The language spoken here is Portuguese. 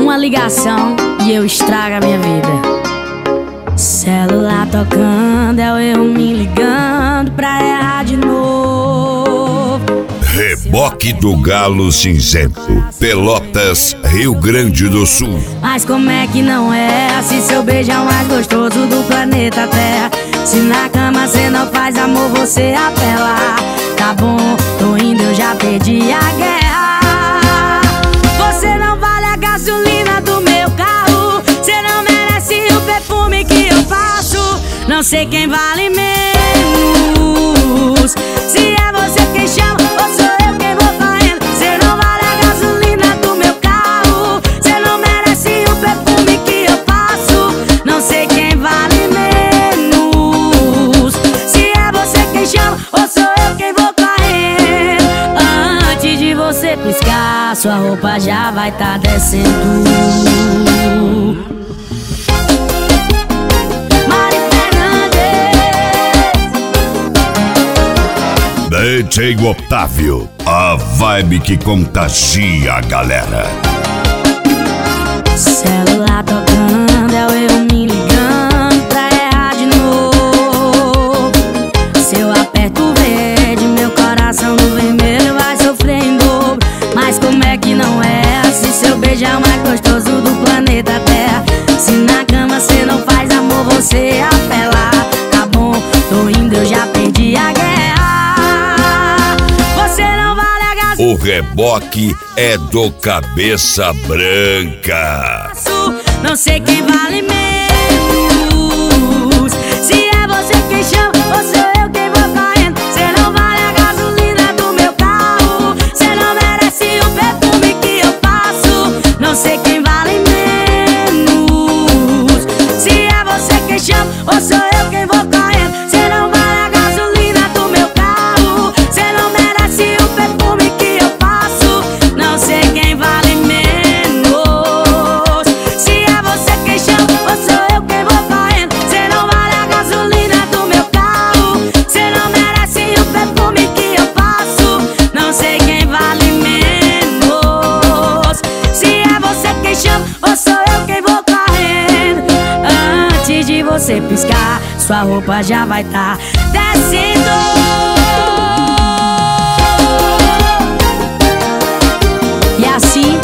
uma ligação e eu estrago a minha vida. Celular tocando, é eu me ligando pra errar de novo. Reboque do Galo Cinzento, Pelotas, Rio Grande do Sul. Mas como é que não é? Se seu beijo é o mais gostoso do planeta Terra. Se na cama cê não faz amor, você apela. Tá bom, tô indo, eu já perdi a guerra. Você não vale a gasolina do meu carro. Cê não merece o perfume que eu passo. Não sei quem vale menos. Se é você quem chama ou sou eu quem vou correndo. Cê não vale a gasolina do meu carro. Cê não merece o perfume que eu passo. Não sei quem vale menos. Se é você quem chama ou sou eu quem vou correndo. Antes de você piscar, sua roupa já vai tá descendo. DJ Otávio, a vibe que contagia a galera. Celular tocando, é eu me ligando pra errar de novo. Se eu aperto o verde, meu coração no vermelho vai sofrer em dobro. Mas como é que não é? Se seu beijo é o mais gostoso do planeta Terra. Se na cama cê não faz amor, você apela. Tá bom, tô indo, eu já perdi a guerra. O reboque é do Cabeça Branca. Não sei quem vale menos. Se é você quem chama ou sou eu quem vou correndo. Cê não vale a gasolina do meu carro. Cê não merece o perfume que eu passo. Não sei quem vale menos. Se é você quem chama ou sou eu quem vou correndo. Cê não vale a gasolina do meu carro. Cê não merece o perfume que eu passo. Não sei quem vale menos. Se é você quem chama ou sou eu quem vou correndo. Cê não vale a gasolina do meu carro. Cê não merece o perfume que eu passo. Não sei quem vale menos. Se é você quem chama ou sou eu quem vou correndo. Antes de você piscar, sua roupa já vai tá descendo. E assim